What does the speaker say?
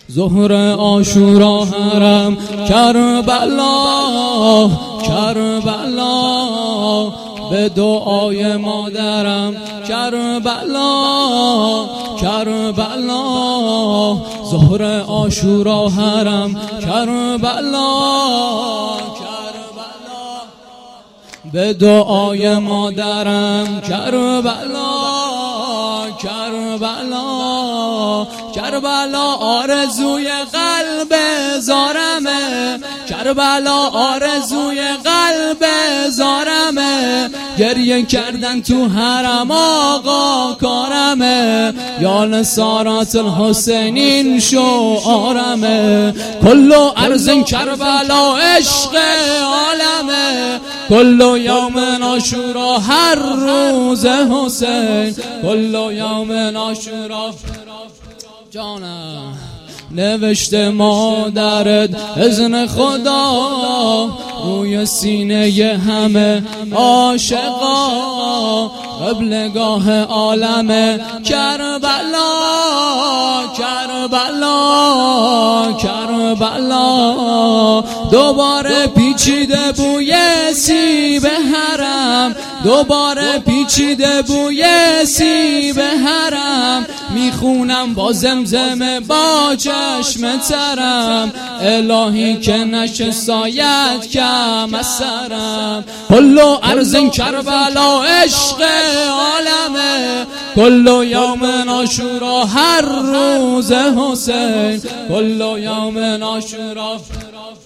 ظهر عاشورا حرم کربلا کربلا، به دعای مادرم کربلا کربلا. ظهر عاشورا حرم کربلا کربلا، به دعای مادرم کربلا کربلا. کربلا آرزوی قلب زارمه، کربلا آرزوی قلب زارمه. گریه کردن تو حرم آقا کارمه، یا نصارات الحسینین شعارمه. کلو ارض کربلا عشق عالمه، کلو یوم عاشورا هر روز حسین، کلو یوم عاشورا جانم. نوشته مادرت اذن خدا روی سینه همه عاشقا، قبلگاه عالم کربلا کربلا کربلا. دوباره پیچیده بوی سیب حرم، دوباره پیچیده بوی سیب حرم. میخونم با زمزمه با چشم ترم، الهی که نشه ساید کم از سرم. کلو ارض کربلا عشق عالمه، کلو یوم عاشورا هر روز حسین، کلو یوم عاشورا